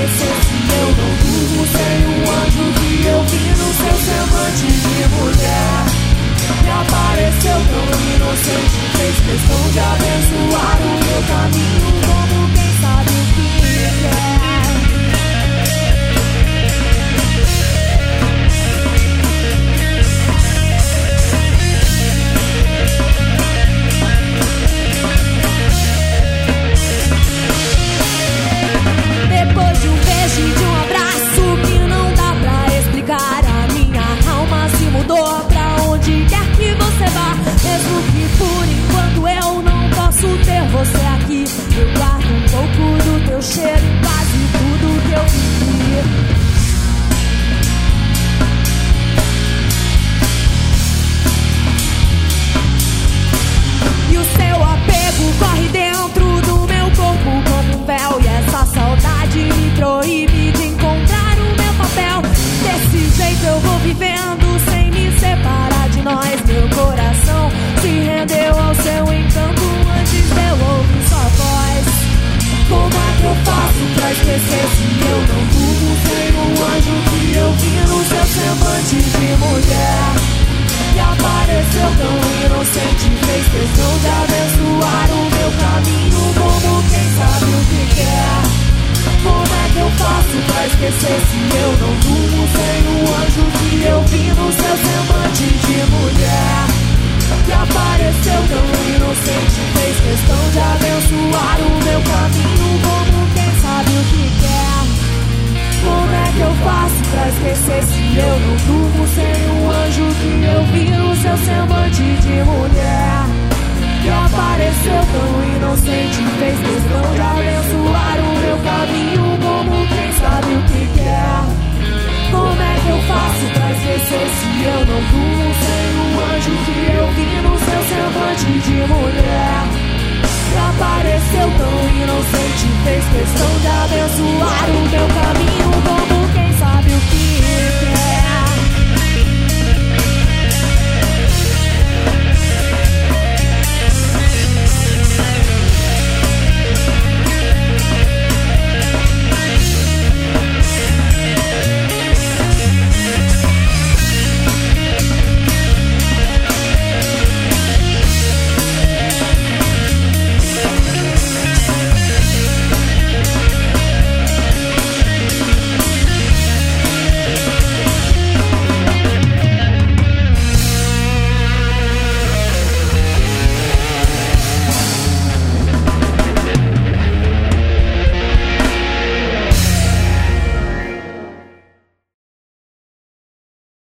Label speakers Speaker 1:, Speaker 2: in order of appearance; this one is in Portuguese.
Speaker 1: esquecer se eu não durmo sem um anjo que eu vi no seu semblante de mulher. Me apareceu tão inocente, fez questão de abençoar o meu caminho como quem sabe o que quer. Depois de um beijo e de um abraço que não dá pra explicar, a minha alma se mudou pra onde quer que você vá. Mesmo que por enquanto eu não posso ter você aqui, eu guardo um pouco do teu cheiro em quase tudo que eu vivi. E o seu apego corre dentro do meu corpo como um véu, e essa saudade me proíbe de encontrar o meu papel. Desse jeito eu vou vivendo sem me separar de nós. Meu coração se rendeu ao seu encanto antes de eu ouvir sua voz. Como é que eu faço pra esquecer se